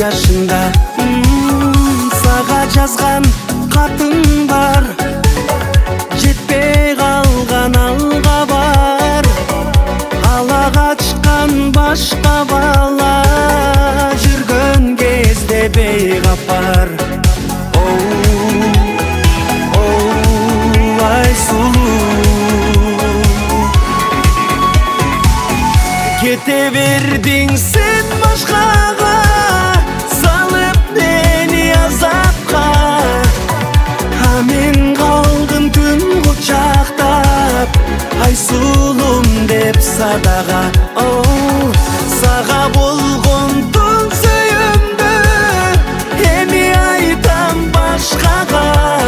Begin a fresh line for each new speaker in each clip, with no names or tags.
жашында. Сага жазган катым бар, жетпей калган алга бар. Ала качкан башка бала, жүргөн кезде бейгапар. Ай сулуу, кете бердиң сен башкага, салып мени азапка. А мен калдым түн кучактап, ай сулум деп садага. Сага болгон туң сүйүмдү эми айтам башкага.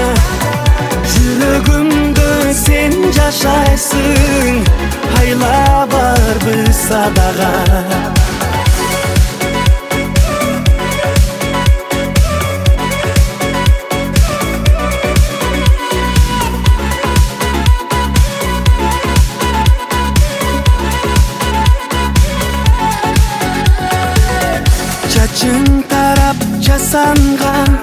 Жүрөгүмдө сен жашайсың, айла барбыз садага. Чачың тарап жасанган,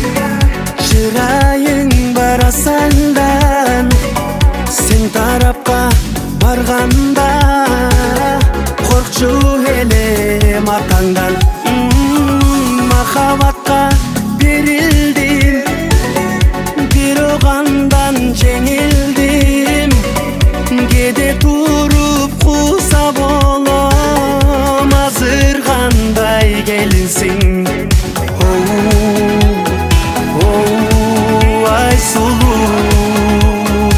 чырайың бара сандан. Сен тарапка барганда коркчу элем атаңдан. Махабатка берилдим, бирок андан жеңилдим. Кээде туруп кууса болом, азыр кандай келинсиң. Ай сулуу,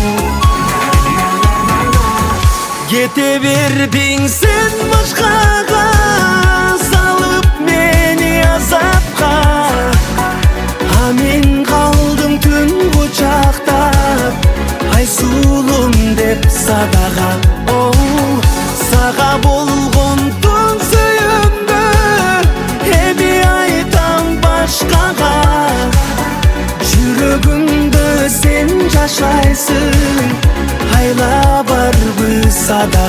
кете бердиң сен башкага, салып мени азапка. А мен калдым түн кучактап, ай сулум деп садага. Сага болгон туң сүйүмдү эми айтам башкага. Жүрөгүмдө сен жашайсың, айла барбыз садага.